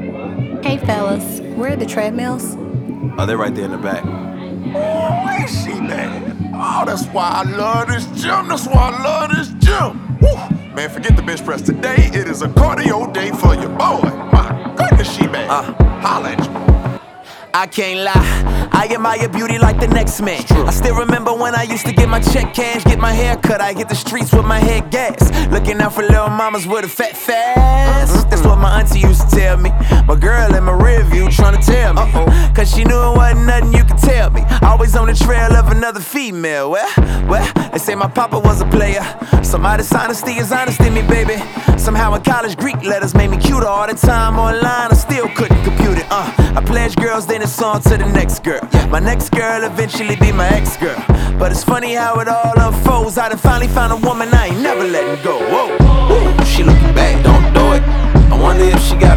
Hey fellas, where are the treadmills? Oh, they're right there in the back. Oh, where is she, man? Oh, that's why I love this gym. That's why I love this gym. Woo. Man, forget the bench press. Today, it is a cardio day for your boy. My goodness, she bad. Holla at you. I can't lie, I admire beauty like the next man. I still remember when I used to get my check cash, get my hair cut, I hit the streets with my head gas. Looking out for little mamas with a fat fast. That's what my auntie used to tell me. My girl in my rear view trying to tell me, cause she knew it wasn't nothing you could tell me. Always on the trail of another female. Well, they say my papa was a player. Somehow dishonesty is honesty in me, baby. Somehow in college Greek letters made me cuter. All the time online I still couldn't compute it. I pledged girls, then it's on to the next girl. My next girl eventually be my ex-girl. But it's funny how it all unfolds. I done finally found a woman I ain't never letting go. Whoa, she looking back, don't do it. I wonder if she got